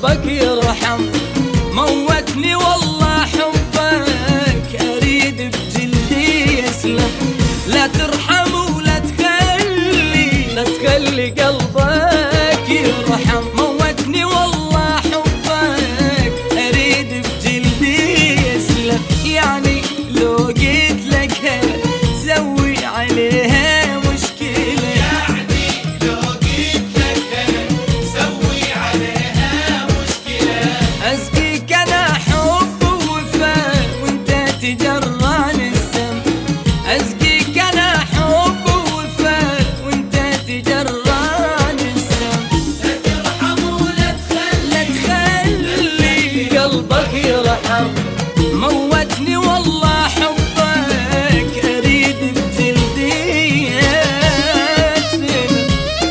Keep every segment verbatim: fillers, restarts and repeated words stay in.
قلبك يرحم. موتني والله حبك اريد بجلدي يسلم. لا ترحم ولا تخلي لا تخلي قلبك يرحم. موتني والله حبك اريد بجلدي يسلم. يعني لو قلت لك سوي عليها مشكلة. يعني لو قلت لك سوي عليها مشكلة. أسقيك أنا حب ووفاء وأنت تجران السم. أسقيك أنا حب ووفاء وأنت تجران السم. لا ترحم ولا تخلي لا تخلي قلبك يرحم. موتني والله حبك أريد بجلدي يسلم.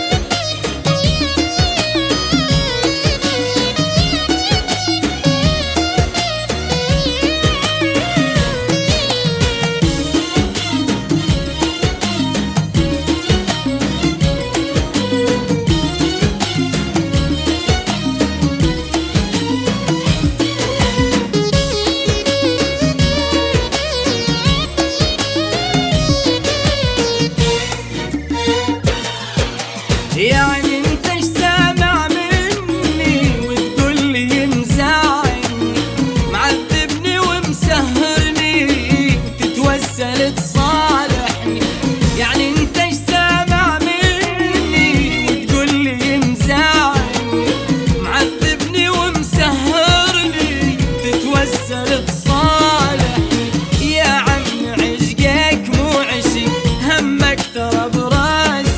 يعني انت ايش سامع مني وتقول لي مزعلني. معذبني ومسهرني وتتوسل تصالحني. يعني انت ايش سامع مني وتقول لي مزعلني. معذبني ومسهرني وتتوسل تصالحني. يا عم عشقك مو عشق همك ترى براسي.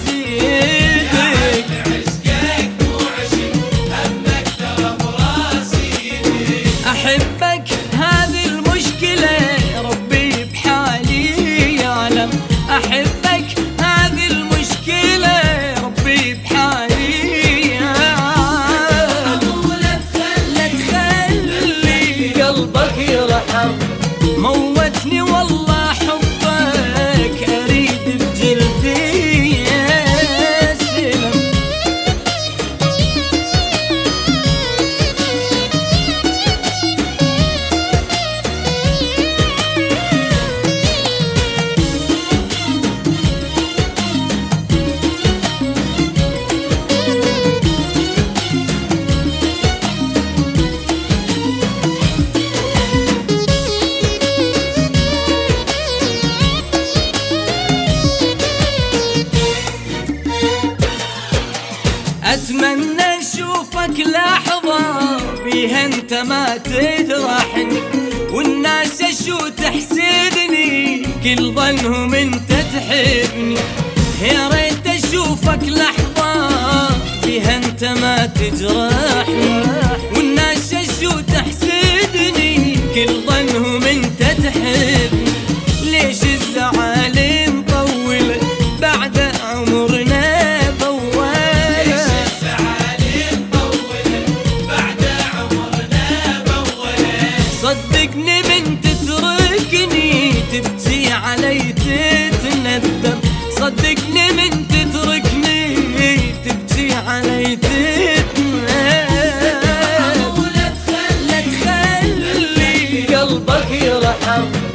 أحبك هذه المشكلة ربي بحالي يعلم. أحبك هذه المشكلة ربي بحالي يعلم. لا تخلي قلبك يرحم. موتني والله حبك أريد بجلدي يسلم. أتمنى أشوفك لحظة بيها أنت ما تجرحني. والناس شو تحسدني كل ظنهم أنت تحبني. يا ريت أشوفك لحظة بيها أنت ما تجرحني. والناس شو تحسدني كل ظنهم أنت تحبني. ليش الزعل مطول بعد عمرنا صدقني من تتركني تبكي علي تتندم. صدقني من تتركني تبكي علي تتندم. لا تخلي قلبك يرحم.